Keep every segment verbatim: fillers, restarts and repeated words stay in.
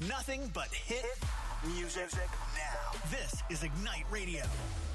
Nothing but hit music now. This is Ignite Radio.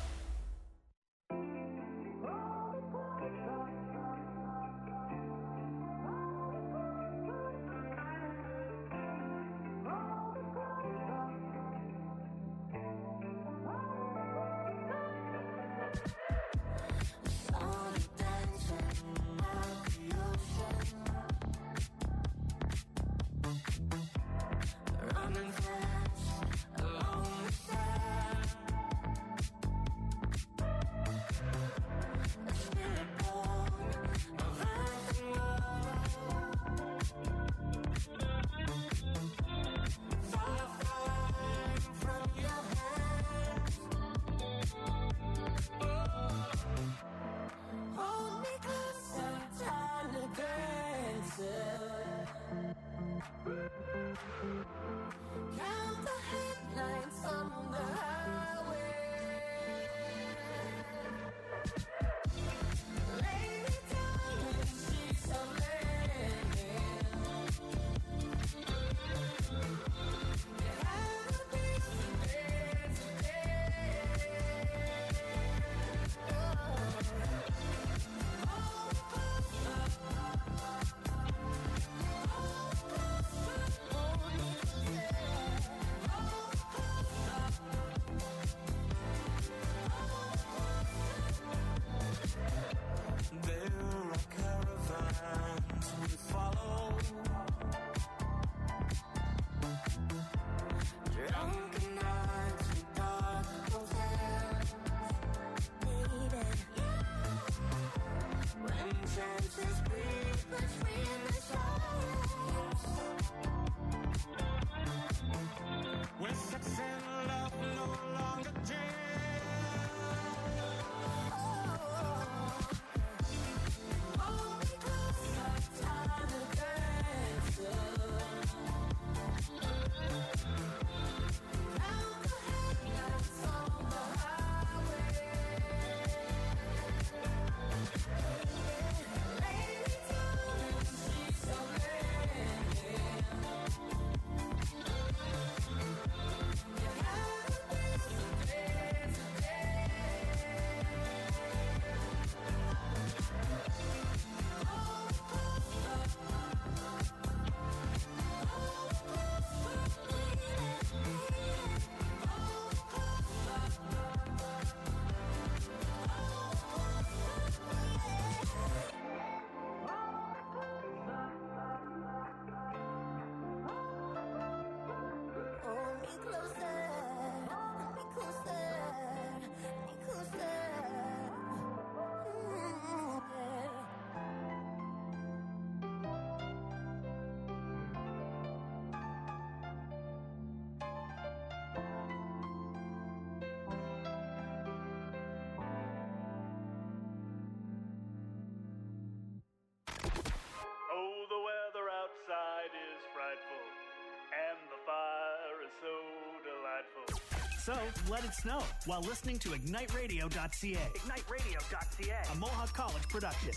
So, let it snow while listening to ignite radio dot c a. ignite radio dot c a. A Mohawk College production.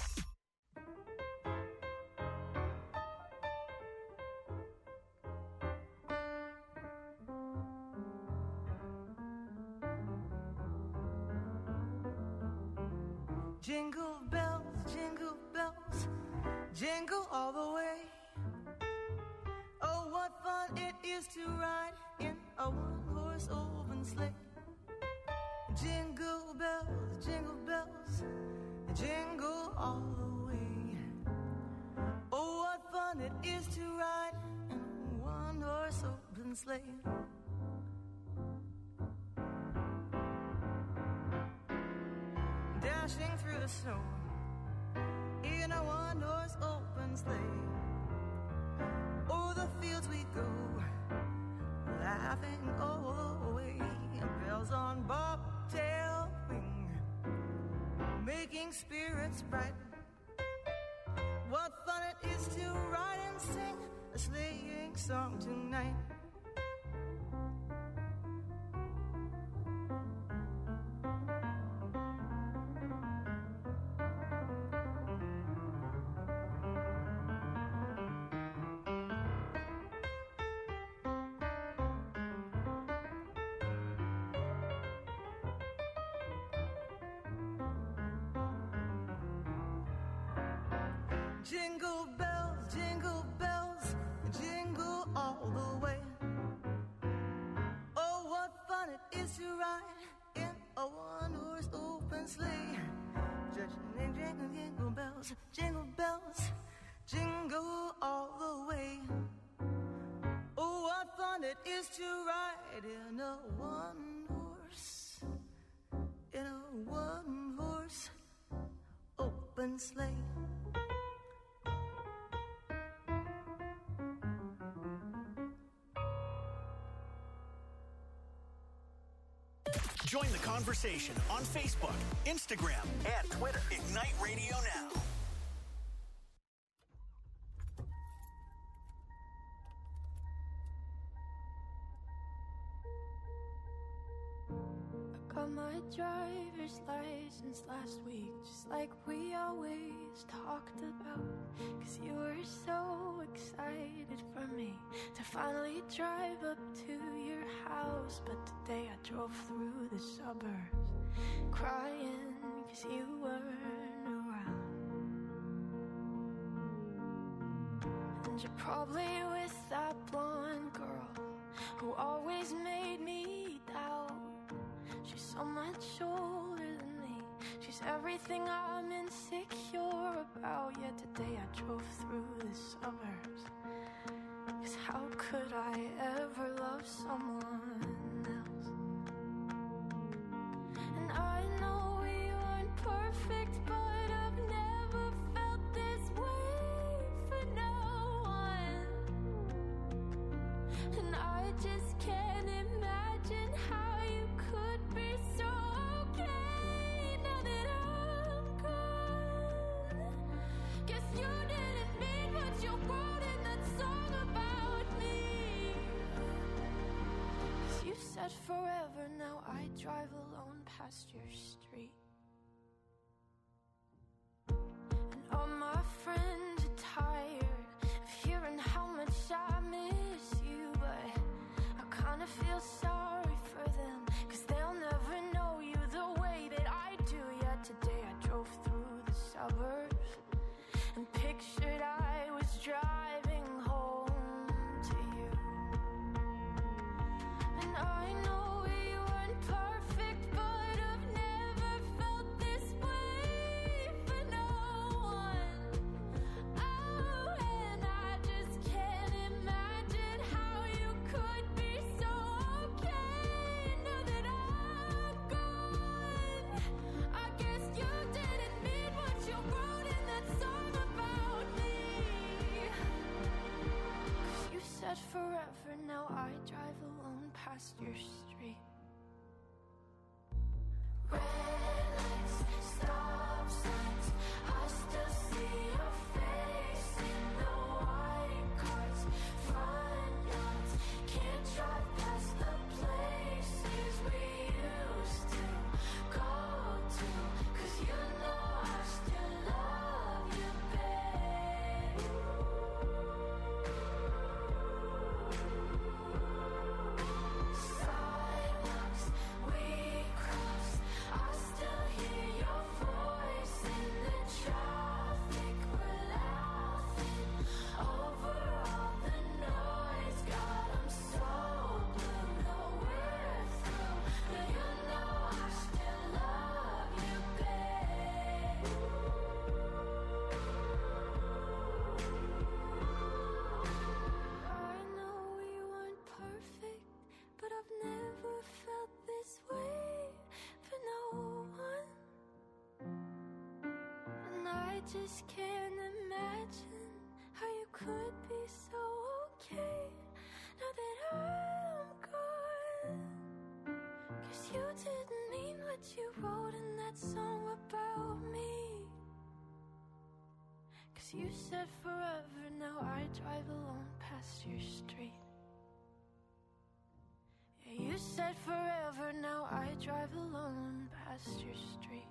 Jingle bells, jingle bells, jingle all the way. Oh, what fun it is to ride in a one-horse open sleigh. Jingle bells, jingle bells, jingle all the way. Oh, what fun it is to ride in a one-horse open sleigh. Dashing through the snow in a one-horse open sleigh. O'er the fields we go, laughing all the way. Bells on bobtail ring, making spirits bright. What fun it is to ride and sing a sleighing song tonight. Jingle bells, jingle bells, jingle all the way. Oh, what fun it is to ride in a one-horse open sleigh. Jingle, jingle, jingle bells, jingle bells, jingle all the way. Oh, what fun it is to ride in a one-horse, in a one-horse open sleigh. Join the conversation on Facebook, Instagram, and Twitter. Ignite Radio Now. I got my driver's license last week, just like we always talked about. Cause you were so excited for me to finally drive up to your house. But today I drove through the suburbs crying cause you weren't around. And you're probably with that blonde girl who always made me doubt. She's so much older than me. She's everything I'm insecure about. Yet today I drove through the suburbs. Cause how could I ever love someone else? And I know we aren't perfect, but I've never felt this way for no one. And I just can't imagine how you could be so okay now that I'm gone. Guess you didn't mean what you wrote in that song about me. Cause you said forever, now I drive alone past your street. And all my friends are tired of hearing how much I miss you. But I kinda feel sorry for them, cause they'll never know you the way that I do. Yet today I drove through the suburbs and pictured I was driving home to you. And I know we weren't perfect, but I've never felt this way for no one. Oh, and I just can't imagine how you could be so okay now that I'm gone. I guess you didn't mean what you wrote in that song about me. Cause you said forever, now I drive alone past your street. Red lights, stop signs, I still see your face in the white cars, front yards. Can't drive past the places we used to go to. Cause you know I still love you, babe. Sidewalks we crossed, I still hear your voice in the traffic. We're laughing over all the noise. God, I'm so blue, no we're through. But you know I still love you, babe. I know we weren't perfect, but I've never felt this way for no one. And I just can't imagine how you could be so okay now that I'm gone. Cause you didn't mean what you wrote in that song about me. Cause you said forever, now I drive alone past your street. Yeah, you said forever, now I drive alone past your street.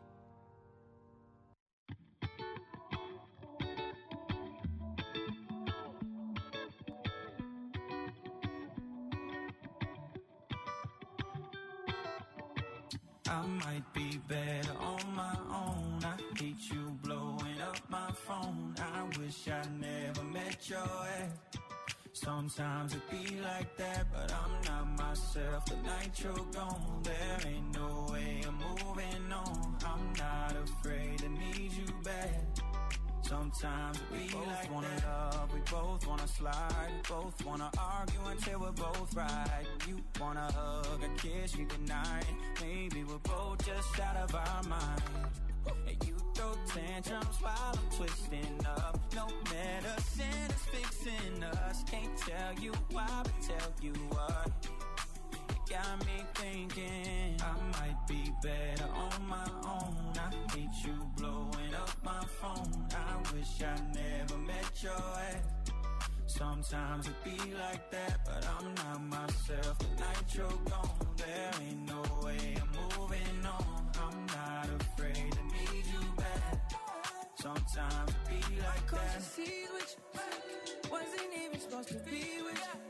I might be better on my own. I hate you blowing up my phone. I wish I never met your ex. Sometimes it be like that, but I'm not myself. The night you're gone, there ain't no way I'm moving on. I'm not afraid to need you back. Sometimes it be we like wanna that. Love, we both wanna slide. We both wanna argue until we're both right. You wanna hug, a kiss you goodnight. Maybe we're both just out of our minds. And you throw tantrums while I'm twisting up. No medicine is fixing us. Can't tell you why, but tell you what. It got me thinking I might be better on my own. I hate you blowing up my phone. I wish I never met your ex. Sometimes it be like that, but I'm not myself. The night you're gone, there ain't no way I'm moving on. I'm not afraid to need you back. Sometimes it be like Cause that. you see which wasn't even supposed to be with you.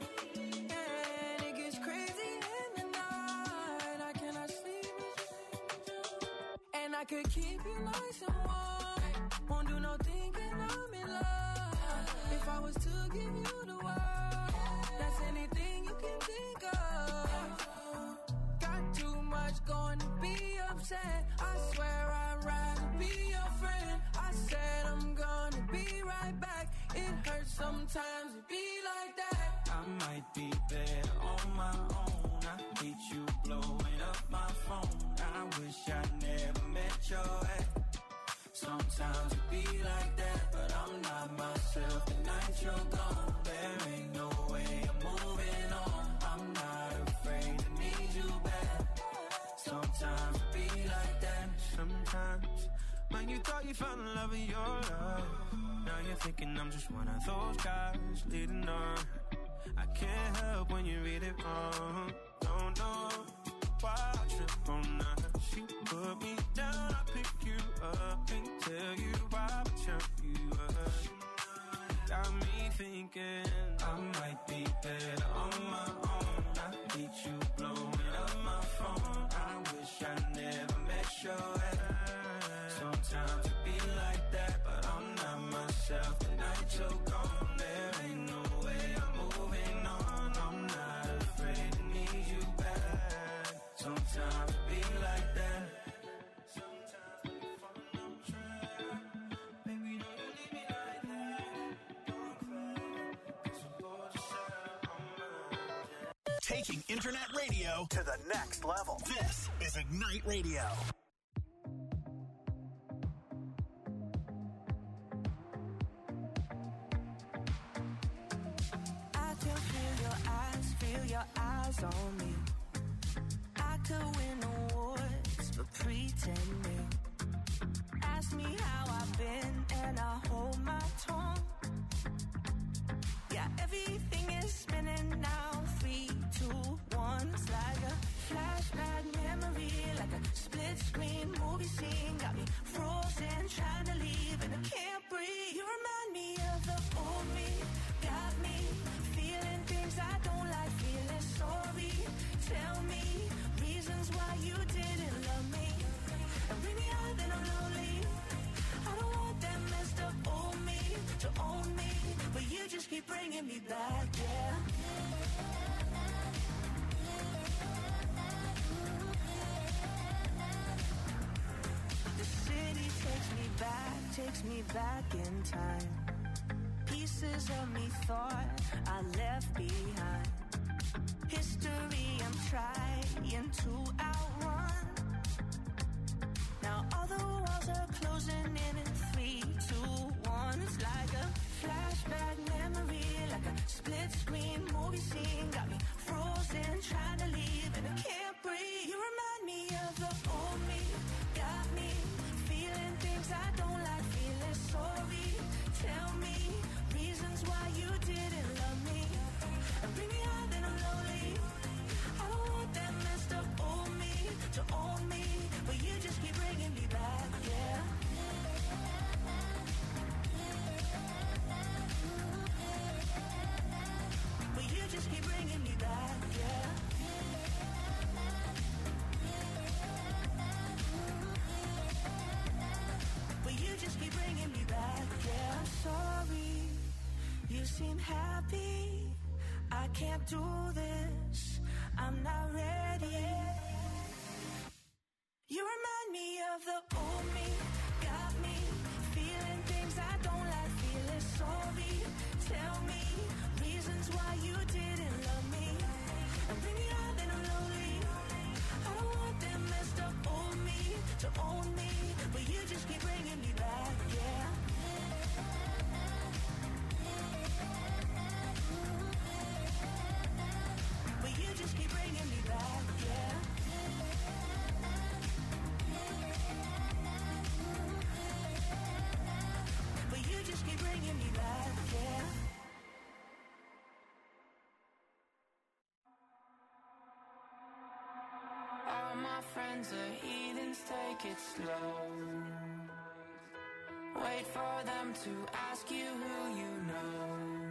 And it gets crazy in the night. I cannot sleep with you. And I could keep you nice and warm. Won't do no thinking I'm in love. If I was to give you the world, that's anything you can think of. Got too much going to be upset. I swear I'd rather be your friend. I said I'm gonna be right back. It hurts sometimes to be like that. I might be better on my own. I hate you blowing up my phone. I wish I never met your ex. Sometimes it be like that, but I'm not myself. The night you're gone, there ain't no way I'm moving on. I'm not afraid to need you back. Sometimes it be like that. Sometimes when you thought you found the love of your life, now you're thinking I'm just one of those guys leading on. I can't help when you read it wrong. Don't know why I trip on that. She put me down, I pick you up. Can't tell you why, but tell you up. Got me thinking I might be better on my own. I hate you blowing up my phone. I wish I never met your ex. Sometimes it be like that, but I'm not myself. The night you're gone, there ain't no way I'm moving on. I'm not afraid to need you back. Sometimes it be like that. Sometimes when you fall on track, baby, don't you leave me like that. Don't cry, 'cause we're both just out on my. Taking internet radio to the next level. This is Ignite Radio. I can feel your eyes, feel your eyes on me. I could win awards for pretending. Ask me how I've been and I hold my tongue. Yeah, everything is spinning now. Three, two, one. It's like a flashback memory, like a split screen movie scene. Got me frozen, trying to leave and I can't breathe. You remind me of the old me. Got me feeling things I don't like, feeling sorry. Tell me reasons why you didn't love me. And bring me out, then I'm lonely. I don't want that messed up old me to own me, but you just keep bringing me back, yeah. The city takes me back, takes me back in time. Pieces of me thought I left behind. History I'm trying to outrun. Now all the walls are closing in in three, two, one. It's like a flashback memory, like a split screen movie scene. Got me frozen, trying to leave and I can't breathe. You remind me of the old me. Got me feeling things I don't like, feeling sorry. Tell me reasons why you didn't love me. And bring me out, then I'm lonely. I don't want that messed up old me to own me, but you just keep bringing me back, yeah. But you just keep bringing me back, yeah. seem happy. I can't do this, I'm not ready. You remind me of the old me, got me feeling things I don't like, feeling sorry. Tell me reasons why you didn't love me, and bring me out then I'm lonely. I don't want them messed up old me to own me, but you just keep bringing me back, yeah. But you just keep bringing me back, yeah. But you just keep bringing me back, yeah. All my friends are heathens, take it slow. Wait for them to ask you who you know.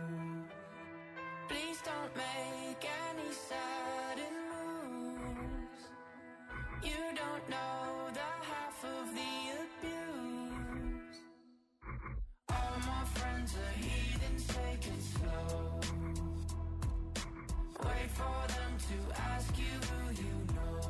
Please don't make any sudden moves. You don't know the half of the abuse. All my friends are heathens, take it slow. Wait for them to ask you who you know.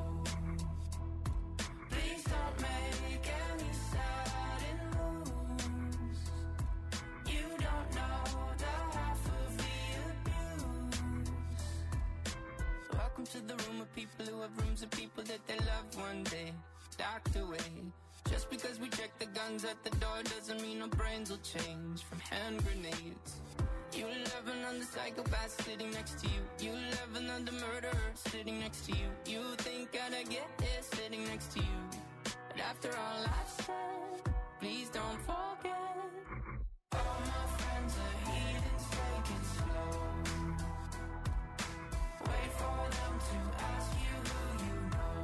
Please don't make any sudden moves. You don't know the half of the abuse. Welcome to the room of people who have rooms of people that they love one day docked away. Just because we check the guns at the door doesn't mean our brains will change from hand grenades. You love another psychopath sitting next to you. You love another murderer sitting next to you. You think I'd get here sitting next to you. But after all I've said, please don't forget. All my friends are heathens, take it slow. Wait for them to ask you who you know.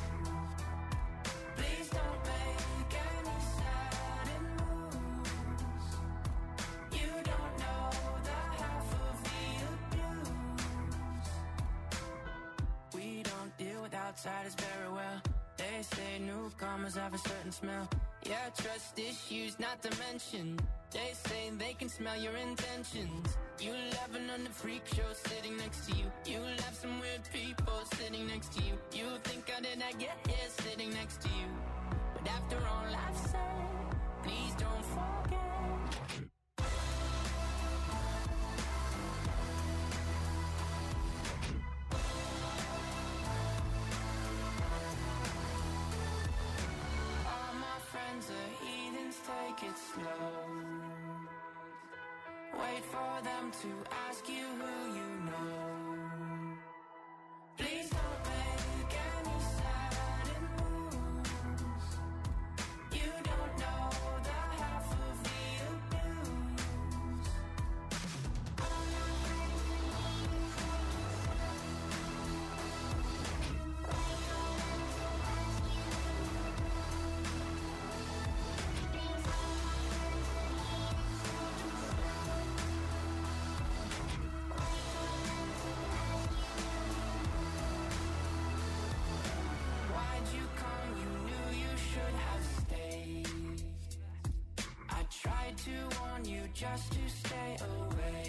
Please don't make any sudden moves. You don't know the half of the abuse. We don't deal with outsiders very well. They say newcomers have a certain smell. Yeah, trust issues not to mention. They say they can smell your intentions. You laughing on the freak show sitting next to you. You laugh some weird people sitting next to you. You think how did I get here sitting next to you? But after all I've said, please don't forget. All my friends are heathens, take it slow. Wait for them to ask you who you know. Please don't make any sudden moves. You don't know the half of the abuse. Why'd you come? You knew you should have stayed. I tried to warn you just to stay away.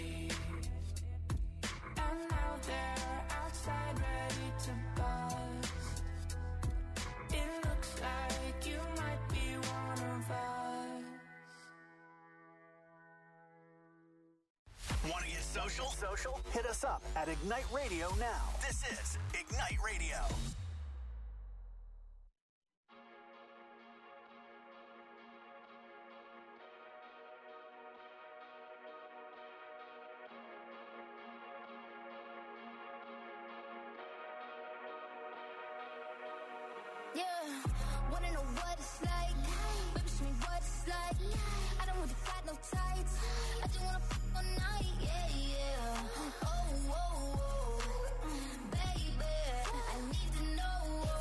And now they're outside ready to bust. It looks like you might be one of us. Want to get social? Social? Hit us up at Ignite Radio now. This is Ignite Radio. Yeah, wanna know what it's like? Baby, show me what it's like. I don't really got no tights. I just wanna f all night, yeah, yeah. Oh, oh, oh, baby, I need to know.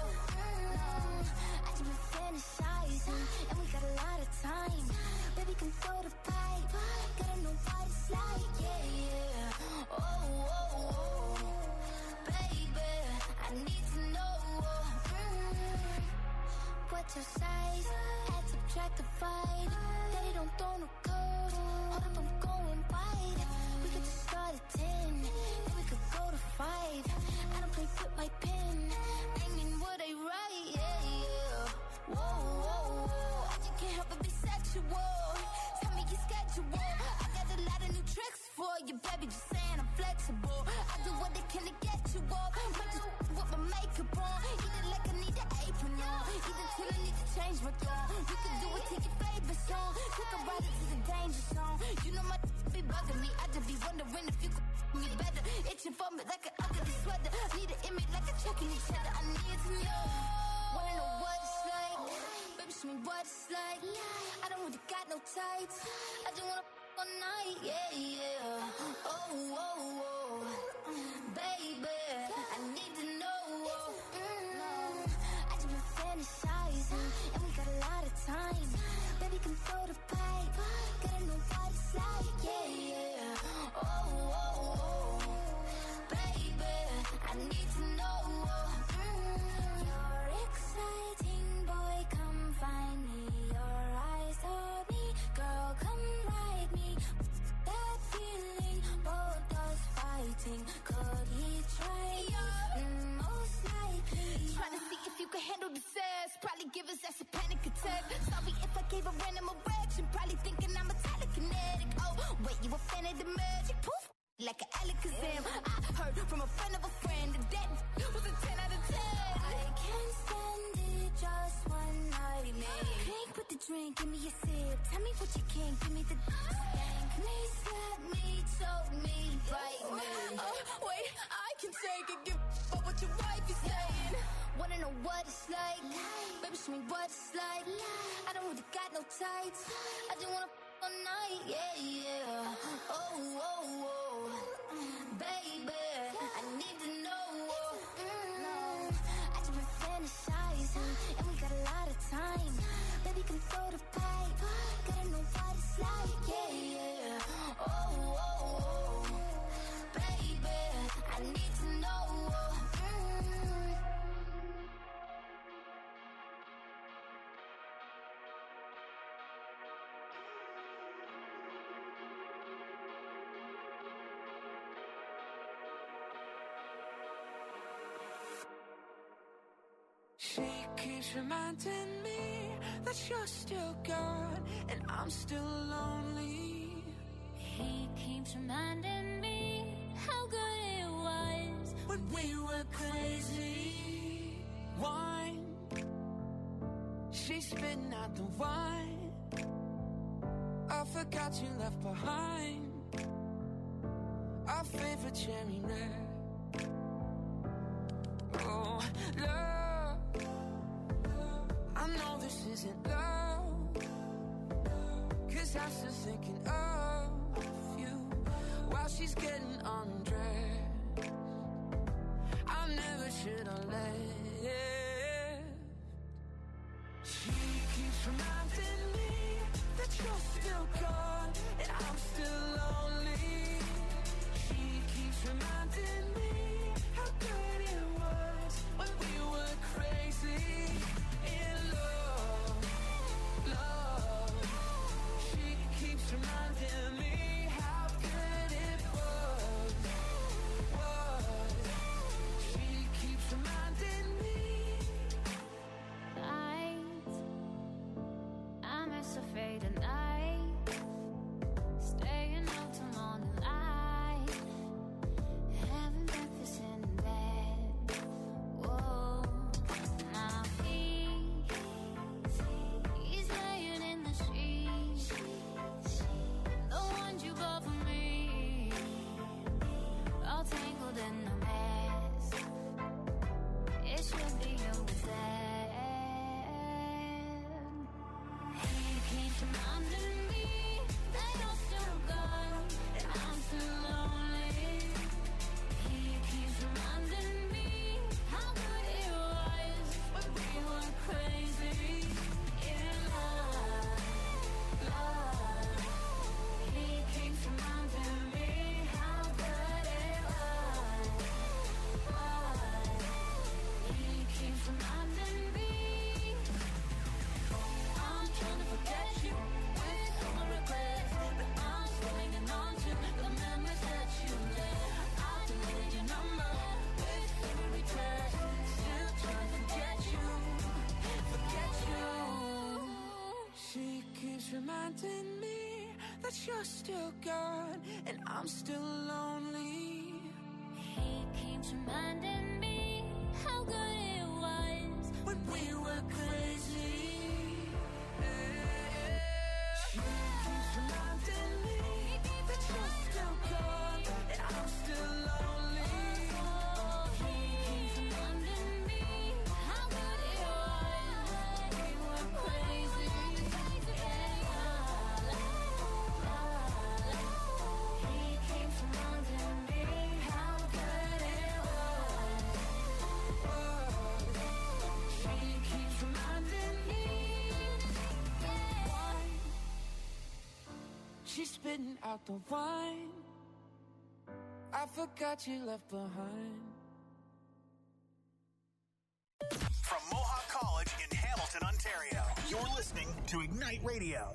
I just been fantasizing, and we got a lot of time. Baby, come throw the pipe. Gotta know what it's like, yeah, yeah. Oh, oh, oh, baby, I need to know. What's your size? Add, subtract, divide. Daddy don't throw no curves. Hold up, I'm going wide. they flip my pen. Banging what I write, yeah, yeah. Whoa, whoa, whoa. I just can't help but be sexual. Tell me your schedule. I got a lot of new tricks for you, baby. Just saying I'm flexible. I do what I can to get you off. Might just with my makeup on. Eat it like I need an apron on. Eat it till I need to change my tone. You can do it to your favorite song. Take a ride to the danger zone. You know my be bugging me. I just be wondering if you could me better. Itching for me like an ugly sweater. Need an image like a checking each other. I need to know. Wanna know what it's like? Baby, show me what it's like. I don't really got no tights. I just wanna f- all night. Yeah, yeah. Oh, oh, oh. Baby, I need to know. Mm. I just been fantasizing. And we got a lot of time. Baby, can throw the pipe. Gotta know what it's like. Yeah, yeah. Oh, oh, oh. Baby, I need to know. Mm. You're exciting, boy, come find me. Your eyes on me, girl, come ride me. That feeling, both us fighting. Could he try you? Mm, most likely. Trying to see if you can handle the sass. Probably give us that's a panic attack. Sorry if I gave a random erection. Probably thinking I'm a telekinetic. Oh, wait, you a fan of the magic? Poof, like an Alakazam. I heard from a friend of a friend that that was a ten out of ten. I can't stand it, just one night, man. Drink with the drink, give me a sip. Tell me what you can, give me the spank me, slap me, choke me, bite me. Oh, wait, I can take it, give up what your wife is saying. Wanna know what it's like? Baby, show me what it's like. I don't really got no tights. I just wanna f- all night, yeah, yeah. Oh, oh, oh. Baby, I need to know. Mm. I just been fantasizing, and we got a lot of time. Baby, can throw the pipe. Gotta know what it's like, yeah, yeah. Oh, oh, oh. Baby, I need to know. Mm. She keeps reminding me that you're still gone and I'm still lonely. He keeps reminding me how good it was When we were crazy, wine. She's spitting out the wine. I forgot you left behind our favorite cherry red. Oh, love, I know this isn't love, 'cause I'm still thinking of you while she's getting undressed. I never should have left. She keeps reminding me that you're still gone and I'm still lonely. She keeps reminding me how good it was when we were crazy in love, love. She keeps reminding me how good it was, was. She keeps reminding me. night. I miss a faded night. reminding me that you're still gone and I'm still lonely. He keeps reminding me how good it was when we were crazy. She keeps reminding me that you're still gone and I'm still lonely. He keeps reminding me how good it was when we were crazy. He keeps reminding me how good it was. She keeps reminding me. She's spitting out the wine I forgot you left behind. From Mohawk College in Hamilton, Ontario, you're listening to Ignite Radio.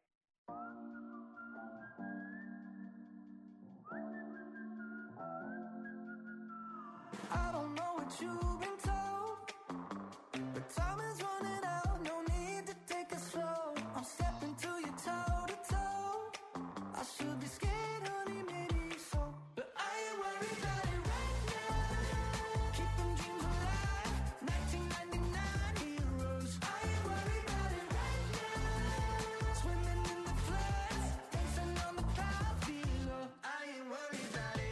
I don't know what you've been told, but time is running out, no need to take it slow. I'm stepping to you toe to toe. I should be scared, honey, maybe so, but I ain't worried about it right now. Keeping dreams alive, nineteen ninety-nine heroes. I ain't worried about it right now. Swimming in the floods, dancing on the clouds below. I ain't worried about it.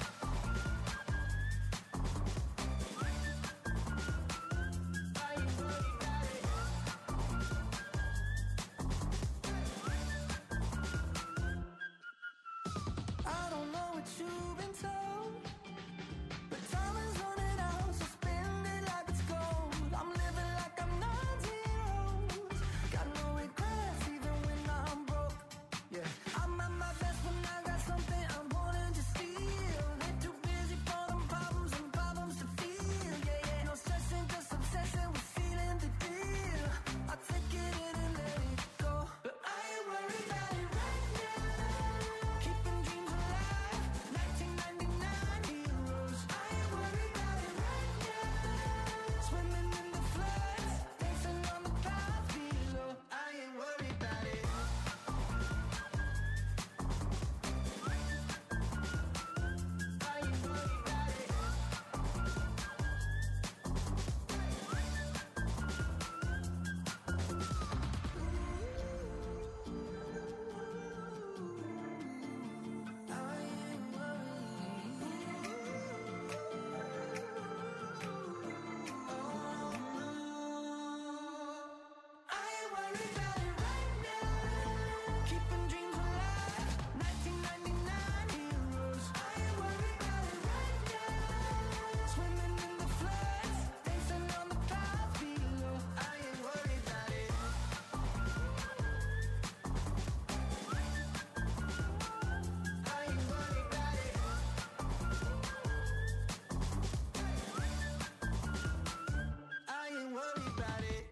I don't know what you've been told, but time is running out, so spend it like it's gold. I'm living like I'm not zeros. Got no regrets even when I'm broke. Yeah, I'm at my best when I got something I'm wanting to steal. Ain't too busy for them problems and problems to feel. Yeah, yeah, no stressing, just obsessing with sealing the deal. I take it in and let it go, but I ain't worried about it right now. Keeping dreams alive, nineteen ninety-nine heroes. I ain't worried about it right now. Swimming in the floods, dancing on the clouds below. I ain't worried about it. I ain't worried about it. I ain't I ain't worried about it right now. Keeping dreams alive, nineteen ninety-nine heroes. I ain't worried about it right now. Swimming in the floods, dancing on the clouds below. I ain't worried about it. I ain't worried about it. I ain't worried about it.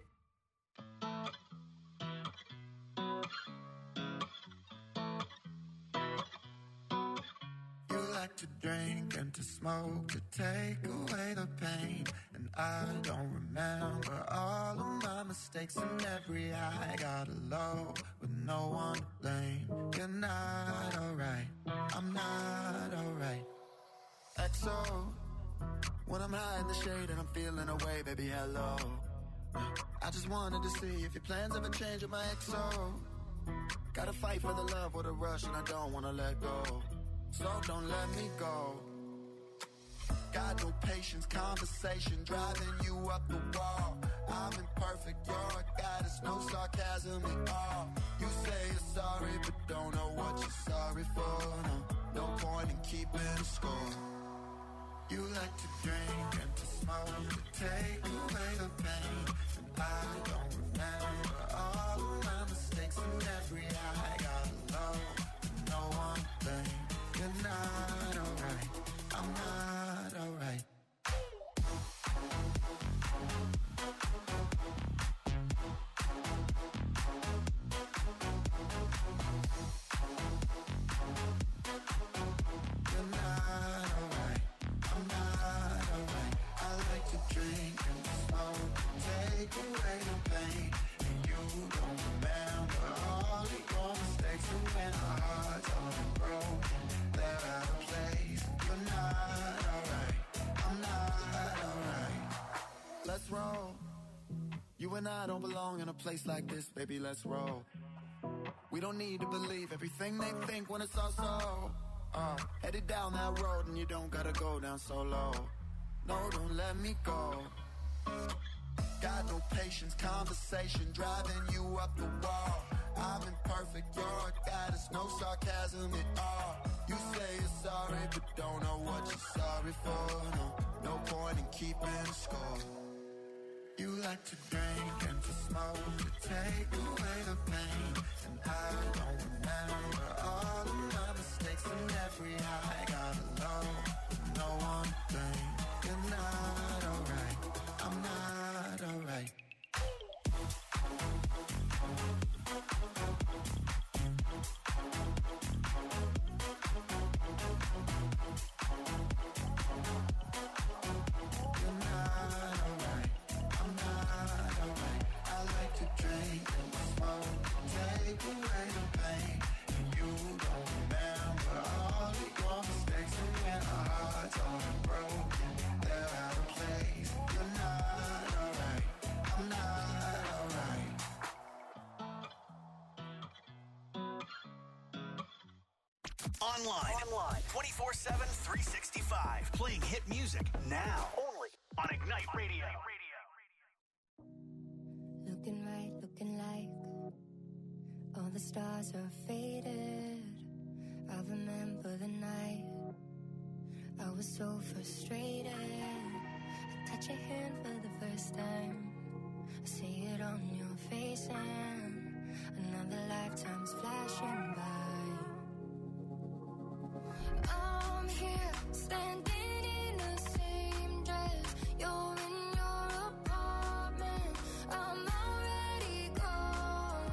You like to drink and to smoke to take away the pain. And I don't remember all of my mistakes and every I got low with no one to blame. You're not alright, I'm not alright. X O, when I'm high in the shade and I'm feeling away, baby, hello. I just wanted to see if your plans ever change with my X O. Gotta fight for the love with a rush and I don't wanna let go. So don't let me go. Got no patience, conversation driving you up the wall. I'm imperfect, you're a goddess, no sarcasm at all. You say you're sorry, but don't know what you're sorry for. No, no point in keeping score. You like to drink and to smoke to take away the pain. And I don't remember all of my mistakes and every I got low. No one to blame. You're not alright, I'm not alright. You're not alright, I'm not alright. I like to drink and to smoke, take away the pain. And you don't remember all the and I don't belong in a place like this, baby, let's roll. We don't need to believe everything they think when it's all so. Uh, headed down that road and you don't gotta go down so low. No, don't let me go. Got no patience, conversation driving you up the wall. I'm imperfect, you're a goddess, no sarcasm at all. You say you're sorry, but don't know what you're sorry for. No, no point in keeping score. You like to drink and to smoke to take away the pain. And I don't remember all of my mistakes and every high. Gotta know, no one thing. You're not alright, I'm not alright. Online. Online. twenty-four seven, three sixty-five. Playing hit music now. Only on Ignite Radio. Looking right, looking like all the stars are faded. I remember the night I was so frustrated. I touch your hand for the first time. I see it on your face and another lifetime's flashing by. I'm here, standing in the same dress. You're in your apartment. I'm already gone.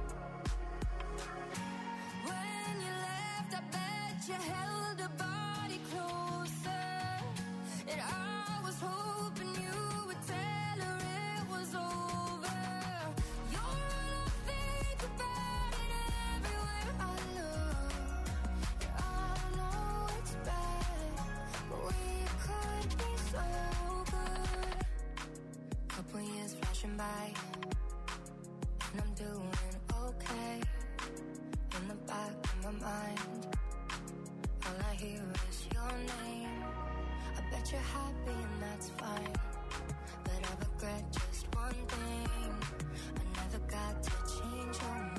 When you left, I bet you held a body closer. And I was hoping you would tell her it was over. You're all I think about it everywhere I look. I know it's bad, but we could be so good. Couple years flashing by, and I'm doing okay. In the back of my mind, all I hear is your name. I bet you're happy and that's fine, but I regret just one thing. I never got to change your mind.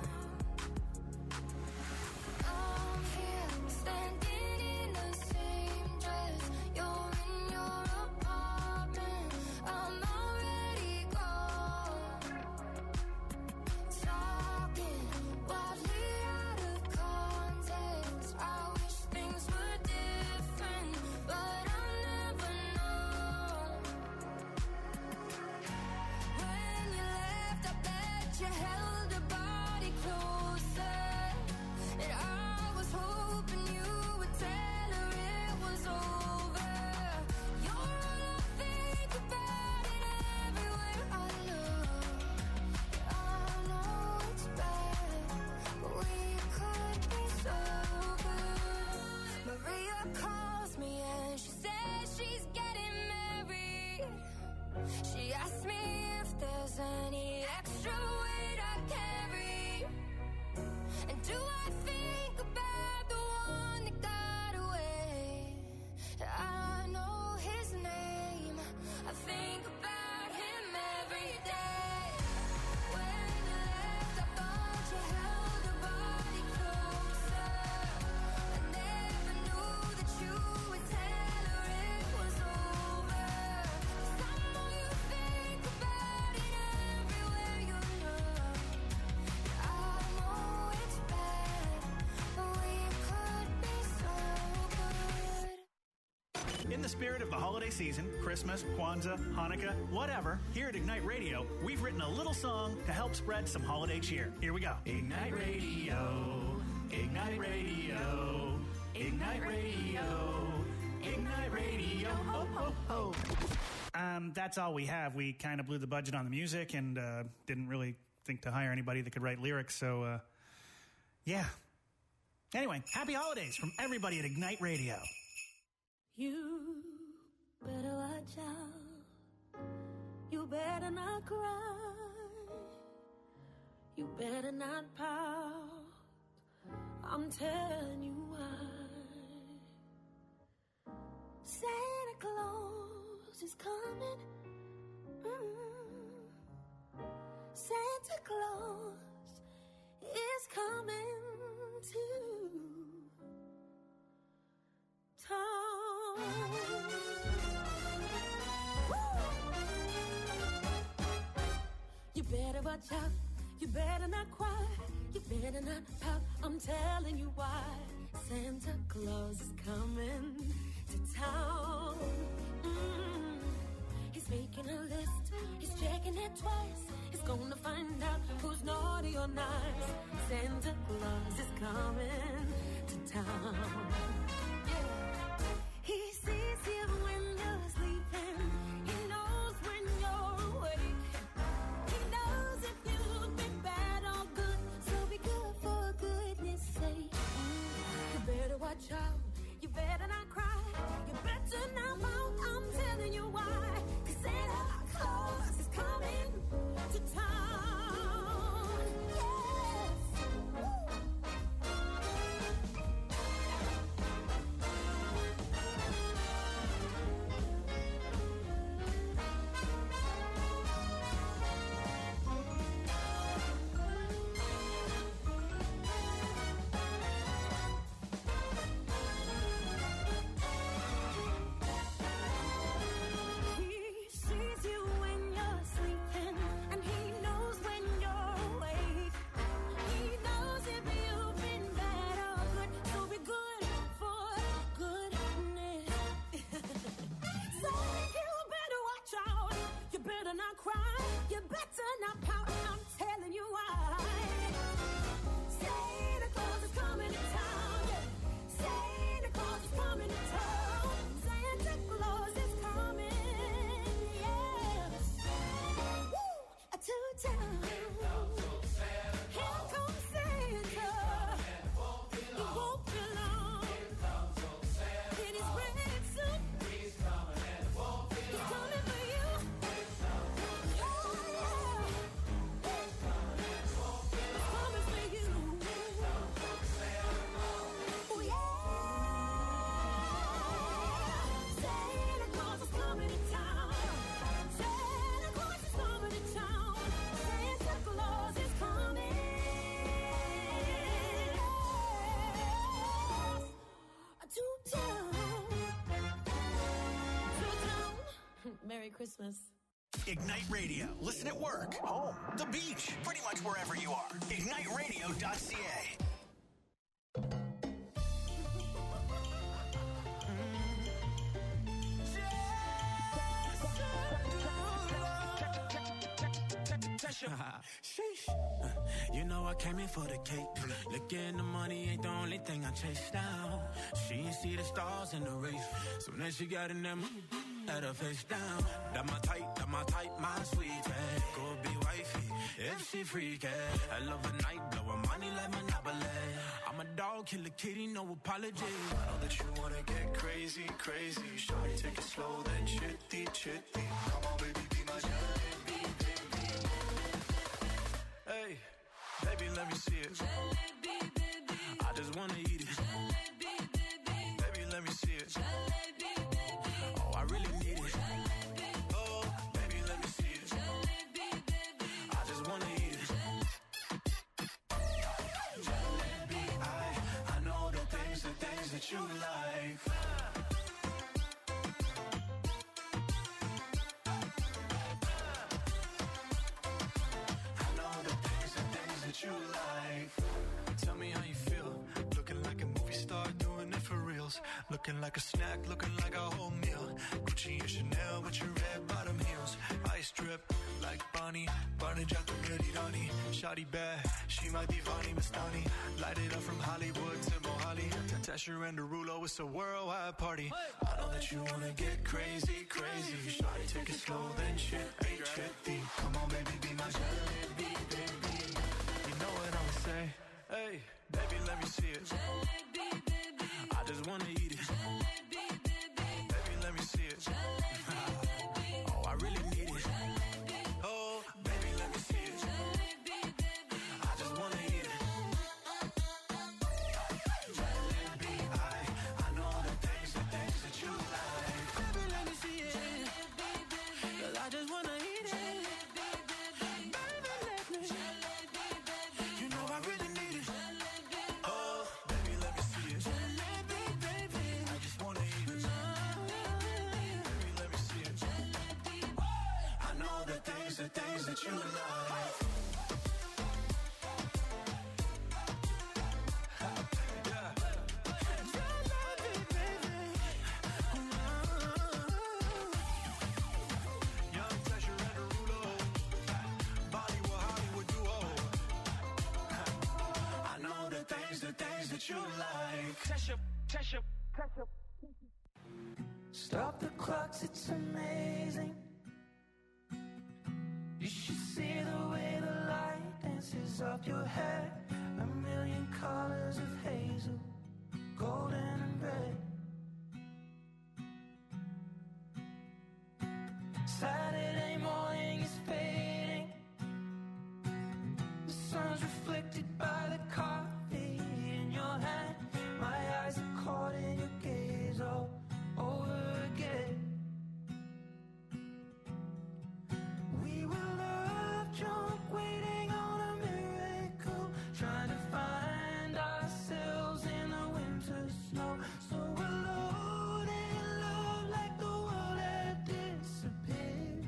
I'm here, standing in the same dress. You're in your apartment. I'm already gone. Talking wildly out of context. I wish things were different, but I'll never know. When you left, I bet you held a body closer. And I was hoping you would tell her it was over. You're all I think about it everywhere I look. I know it's bad, but we could be so good. Maria calls me and she says she's getting married. She asked me if there's any extra weight I carry. And do I think about the one that got away? I know his name. I think about him every day. When you left, I thought you held her body closer. I never knew that you would tell her it was over. 'Cause I know you think about it everywhere you look. I know it's bad, but we could be so good. In the spirit of the holiday season, Christmas, Kwanzaa, Hanukkah, whatever, here at Ignite Radio, we've written a little song to help spread some holiday cheer. Here we go. Ignite Radio, Ignite Radio, Ignite Radio, Ignite Radio, ho, ho, ho. Um, that's all we have. We kind of blew the budget on the music and uh, didn't really think to hire anybody that could write lyrics, so, uh, yeah. Anyway, happy holidays from everybody at Ignite Radio. You better watch out. You better not cry. You better not pout. I'm telling you why. Santa Claus is coming. Mm. Santa Claus is coming to town. You better watch out. You better not cry. You better not pout. I'm telling you why. Santa Claus is coming to town. Mm. He's making a list. He's checking it twice. He's gonna find out who's naughty or nice. Santa Claus is coming to town. Yeah. He sees you when you're sleeping. He knows when you're awake. He knows if you've been bad or good. So be good for goodness sake. You better watch out. You better not cry. You better not pout. I'm telling you why. 'Cause Santa Claus is coming to town. Yes. Woo. He sees you when you're sleeping, and he knows when you're awake. He knows if you've been bad or good, so be good for goodness. So you better watch out. You better not cry. You better not pout. I'm telling you why. Santa Claus is coming to town. Yeah. Santa Claus is coming to town. Santa Claus is coming. Yes. Woo! To town. Here comes Santa. He won't be long. In his red suit. He's coming for you. Yeah, yeah. He's coming for you. Oh, yeah. Santa Claus is coming to town. Santa Claus is coming to town. Santa Claus is coming. Yes. To town. To town. Merry Christmas. Ignite Radio. Listen at work, home, the beach, pretty much wherever you are. ignite radio dot c a. Sheesh. Uh, You know I came in for the cake. Looking the money ain't the only thing I chase down. She ain't see the stars in the race. So then she got in them, had her face down. That my type, that my type, my sweet. Go be wifey if she freaky. I love a night, blow her money like Monopoly. I'm a dog, kill a kitty, no apology. I know that you wanna get crazy, crazy. Shawty, take it slow, then chitty, chitty. Come on, baby, be my jalebi, baby. Hey, baby, let me see it. Jalebi, baby. I just wanna eat it. Jalebi, baby. Baby, let me see it. Jalebi, baby. Oh, I really need it. Oh, baby, let me see it. Jalebi, baby. I just wanna eat it. Jalebi, I, I know the things, the things that you like. I know the things, the things that you like. Tell me how you feel. Looking like a movie star, doing it for reals. Looking like a snack, looking like a whole meal. Gucci and Chanel with your red bottom heels. Ice drip like Bonnie, Barney Jato Merirani. Shawty bad, she might be Vani Mastani. Light it up from Hollywood to Mohali. Tesher and Derulo, it's a worldwide party. I know that you wanna get crazy, crazy. Shawty, take it slow, then chitty, chitty. Come on, baby, be my jalebi, baby. You know what I'ma say? Hey, baby, let me see it. Jalebi, baby. I just wanna eat it. Jalebi, baby. Baby, let me see it. Jalebi, baby. Oh, I really need it. the things that you like. You like. Test your, test your, test your. Stop the clocks, it's amazing. You should see the way the light dances up your hair. A million colors of hazel, golden and red. Saturday morning is fading. The sun's reflected by the coffee in your hand. My eyes are caught in your gaze all over again. We were love drunk, waiting on a miracle, trying to find ourselves in the winter snow. So alone in love, like the world had disappeared.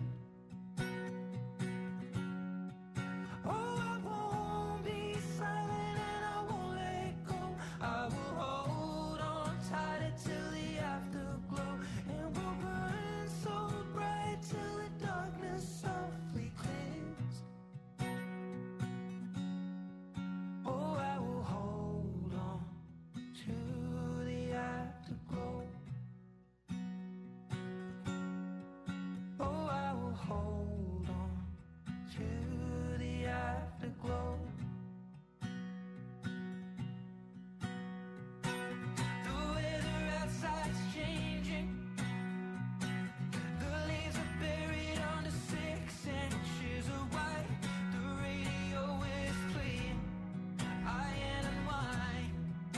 Oh, I won't be silent and I won't let go. I will hold on tighter till the afterglow, and we'll burn so bright till the darkness softly clears. Oh, I will hold on to the afterglow. Oh, I will hold on to the afterglow. The weather outside's changing. The leaves are buried under six inches of white. The radio is playing Iron and Wine.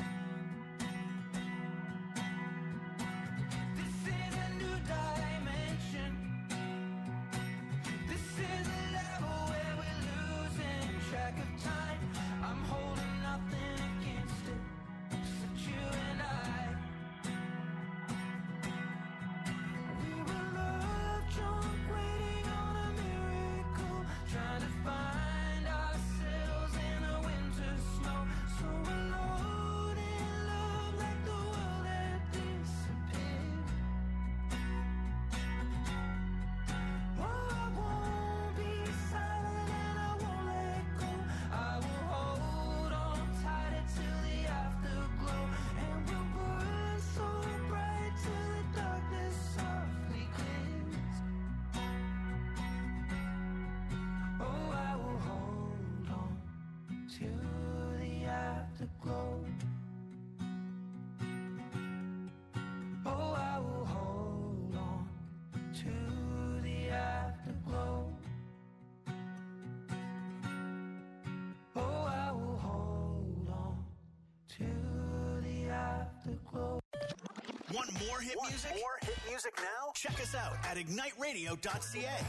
This is a new dimension. This is a level where we're losing track of time. I'm holding nothing against it, except you and I. We were love drunk, waiting on a miracle, trying to find ourselves in the winter snow. So alone in love, like the world had disappeared. Oh, I won't be silent and I won't let go. I will hold on tighter till the afterglow, and we'll burn so bright till the darkness softly clears. Oh, I will hold on to the afterglow. Oh, I will hold on to the afterglow. Oh, I will hold on to the afterglow. Want more hit Want music? more hit music now? Check us out at ignite radio dot c a.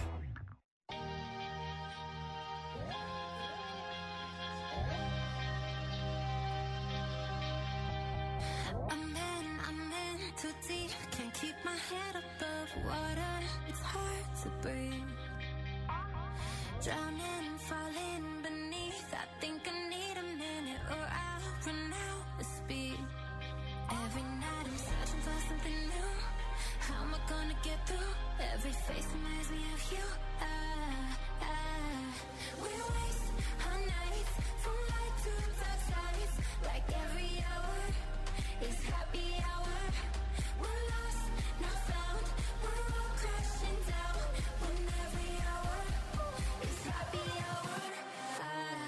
I'm in, I'm in too deep. Can't keep my head above water. It's hard to breathe. Drowning, falling beneath. I think I need a minute or I'll run out of speed. Every night I'm searching for something new. How am I gonna get through? Every face reminds me of you. Ah, ah. We waste our nights from light to dark sides. Like every hour is happy hour. We're lost, not found. We're all crashing down. When every hour is happy hour. Ah.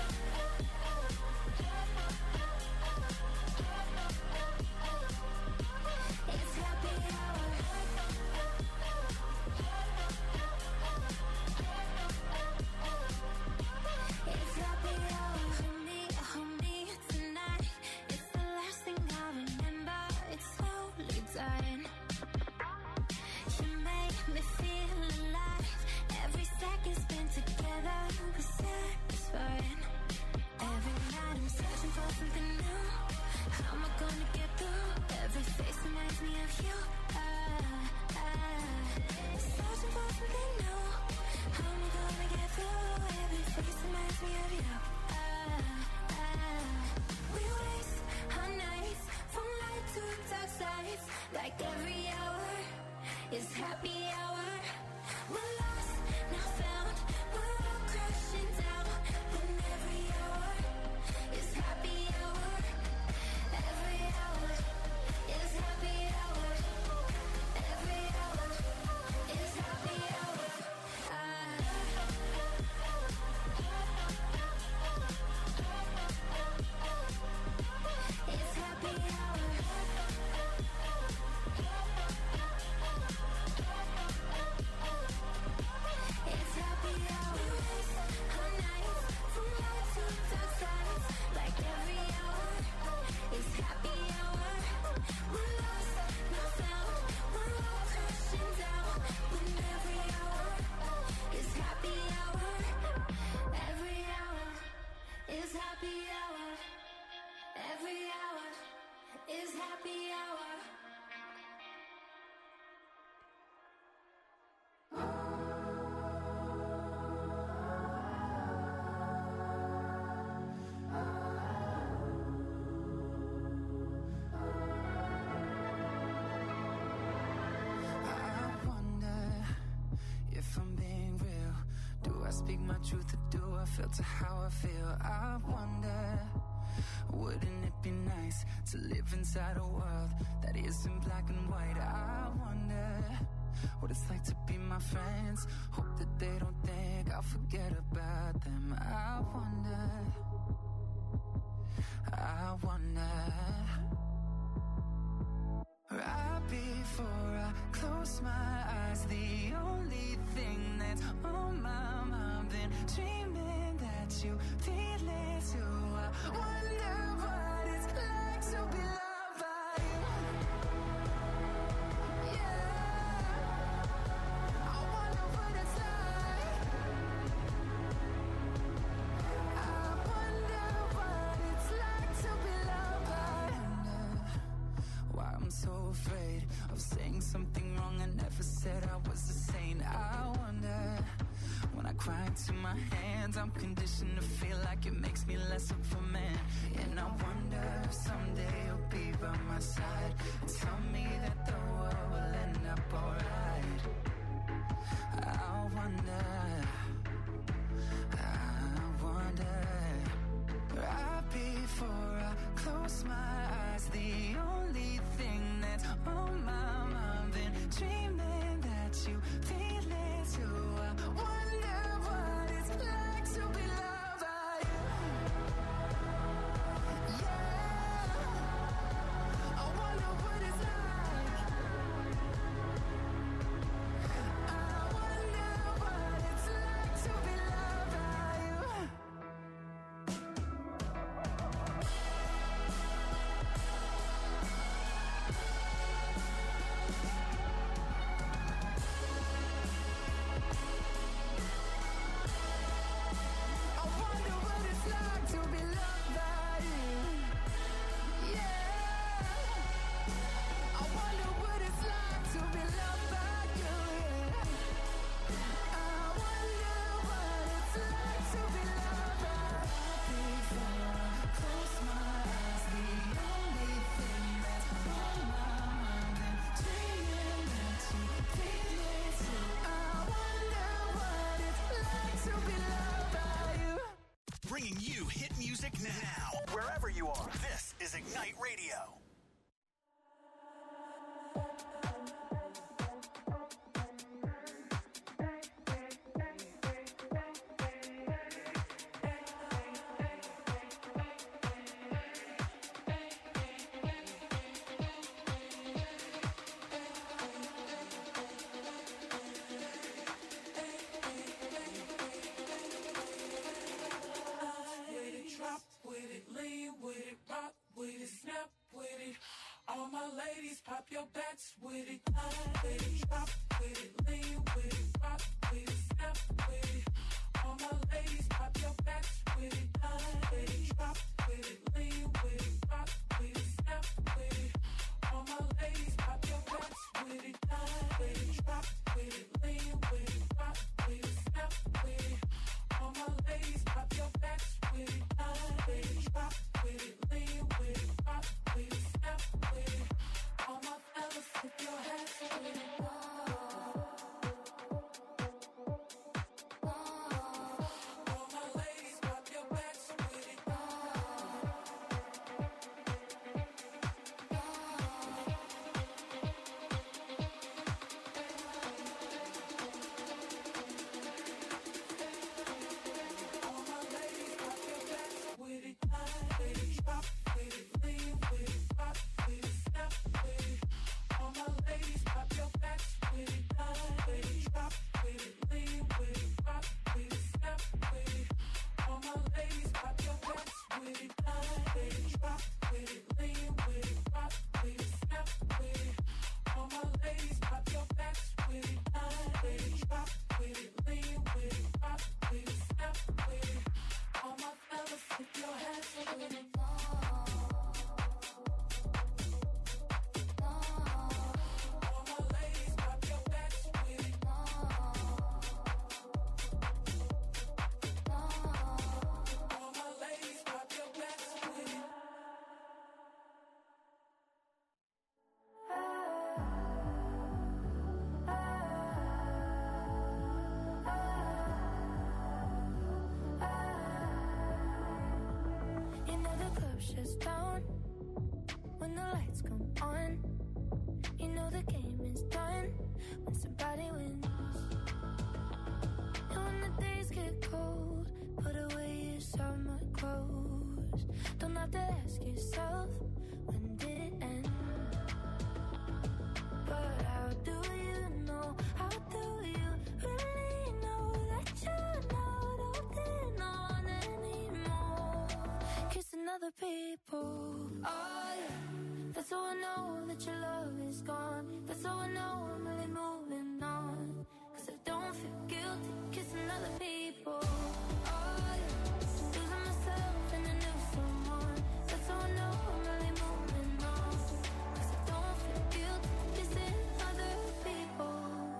It's happy hour. It's happy hour. Hold me, hold me tonight. It's the last thing I remember. It's slowly dying. You make me feel alive. Every second spent together was satisfying. Every night I'm searching for something new. How am I gonna get through? Every face reminds me of you. Ah, ah. Searching for something new. How am I gonna nights, like every hour is happy hour. We're lost, now found, we're all crashing down. When every hour is happy hour. Every hour is happy hour. Every hour is happy hour. It's happy hour. It's happy hour. Our nights from light to dark sides, like every hour is happy hour. We're lost, not found, we're all crashing down. When every hour is happy hour. Every hour is happy hour. Every hour is happy hour. I wonder if I'm being real. Do I speak my truth or do I filter how I feel? I wonder, wouldn't it be nice to live inside a world that isn't black and white? I wonder what it's like to be my friends. Hope that they don't think I'll forget about them. I wonder, I wonder. Right before I close my eyes, the only thing that's on my mind, then dreaming that you feel it too. I wonder what it's like to be loved by you. Yeah, I wonder what it's like. I wonder what it's like to be loved by you. Why I'm so afraid of saying something wrong. I never said I was a saint. I wonder, when I cry into my hands, I'm conditioned to feel like it makes me less of a man. And I wonder if someday you'll be by my side. Tell me that the world will end up alright. I wonder, I wonder. Right before I close my eyes, the only thing that's on my mind, then dreaming that you feel it too. I wonder what it's like to be loved by you. Yeah, I wonder what it's like. I wonder what it's like to be loved by you. I wonder what it's like to be loved by you. Yeah, I wonder what it's like to be loved by you. Yeah, I wonder what it's like to be loved by you. Before I close my eyes, the only thing that's on my mind, and dreaming that you feel it too. I wonder what it's like to be loved by you. Bringing you hit music now, wherever you are. This is Ignite Radio. With it, drop with it, lean with it, rock with it, snap with it. All my ladies, pop your backs with it. With it, drop with it, lean with it, rock with it, snap with it. All my ladies, pop your backs with it. With it, drop with it, lean with it, rock with it, snap with it. All my ladies, pop your backs with it. With it, drop with it, lean with it, rock with it, snap with it. All my ladies, pop your backs with it. With it, drop with it, lean with it, rock with it, snap with it. All my with it. All my ladies, pop your backs with it. All my ladies, pop your backs with it. You know the club shuts down when the lights come on. You know the game is done when somebody wins. And when the days get cold, put away your summer clothes. Don't have to ask yourself, when did it end? But how do you know, how do you really know that you're not holding on anymore? Kissing other people, oh yeah. That's how I know that your love is gone. That's how I know I'm really moving on. Cause I don't feel guilty kissing other people, oh yeah. Losing myself in a new someone. That's how I know I'm really moving on. Cause I don't feel guilty kissing other people.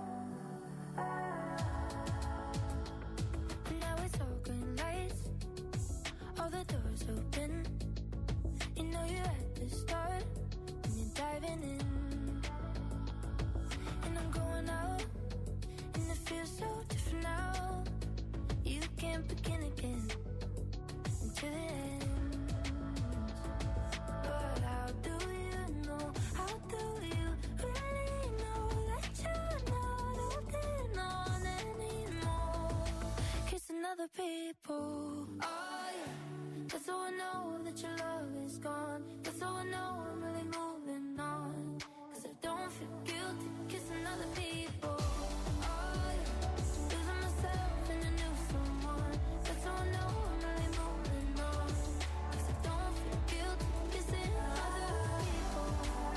And now it's all green lights, all the doors open. You know you're at the start when you're diving in. And I'm going out, and it feels so different now. You can't begin again until it ends. But how do you know, how do you really know that you're not holding on anymore? Kissing other people, oh yeah. That's how I know that your love is gone. That's how I know I'm really moving on. Cause I don't feel guilty kissing other people, oh yeah. Losing myself in a new someone. That's how I know I'm really moving on. Cause I don't feel guilty kissing other people.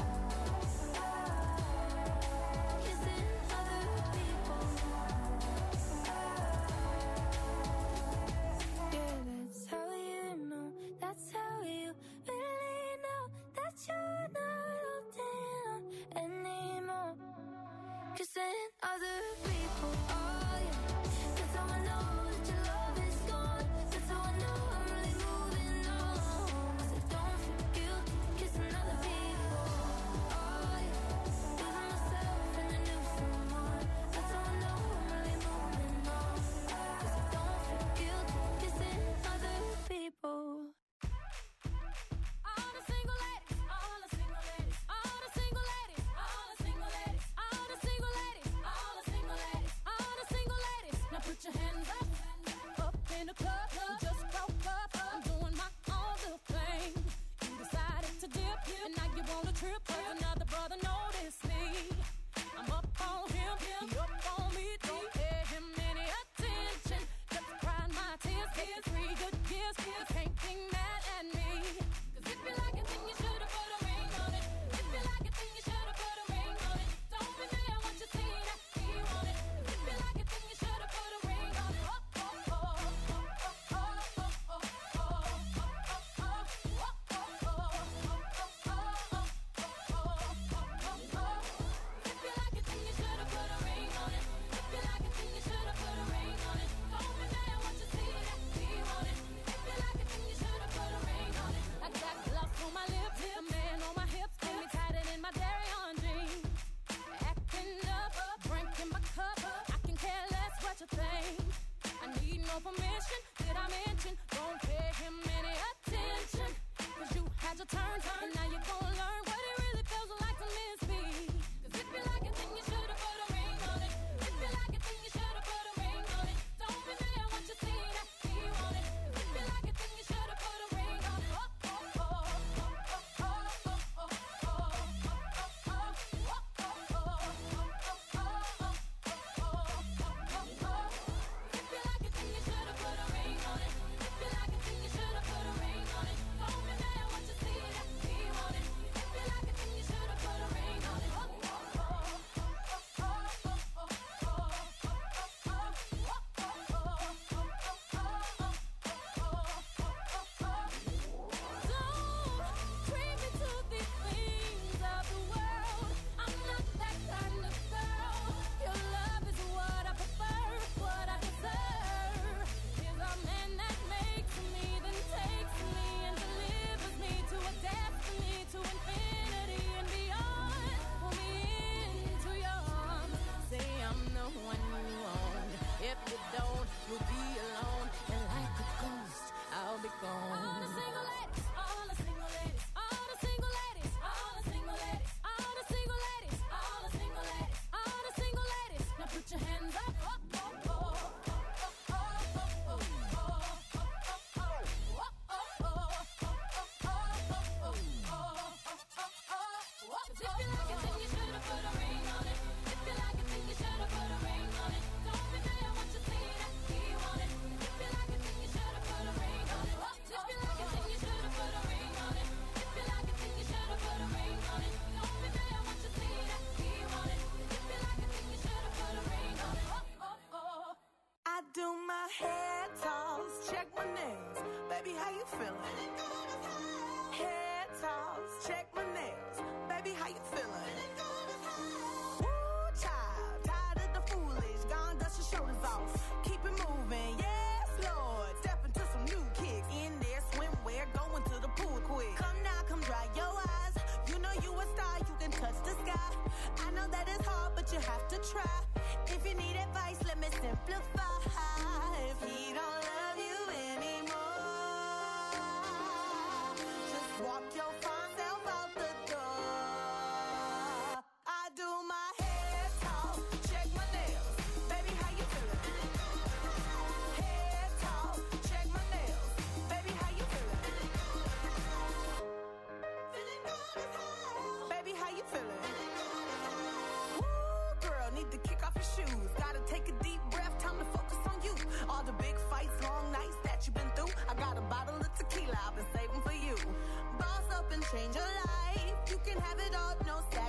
Kissing other people. Yeah, that's how you know. That's how you really know that you're not holding on anymore. Kissing If you like it, then you should've put a ring on it. If you like it, then you should've put a ring on it. Don't be there what you see that he want it. If you like it, then you should've put a ring on it. If you like it, then you should've put a ring on it. If you like it, then you should've put a ring on it. Don't be there what you see that he want it. If you like it, then you should've put a ring on it. Oh, oh, oh. I do my hair toss, check my nails. Baby, how you feeling? Hair toss, check my nails. Baby, how you feeling? Woo, child, tired of the foolish. Gone, dust your shoulders off. Keep it moving, yes, Lord. Step into some new kicks. In there, swimwear, going to the pool quick. Come now, come dry your eyes. You know you a star, you can touch the sky. I know that it's hard, but you have to try. If you need advice, let me simplify. If he don't love you anymore, just walk your fine self out the door. I do my hair talk, check my nails. Baby, how you feeling? Hair talk, check my nails. Baby, how you feeling? Feeling good as hell. Baby, how you feeling? Woo, girl, need to kick off your shoes. Gotta take a deep breath, time to focus on you. All the big fights, long nights that you've been through. I got a bottle of tequila I've been saving for you. Boss up and change your life. You can have it all, no sad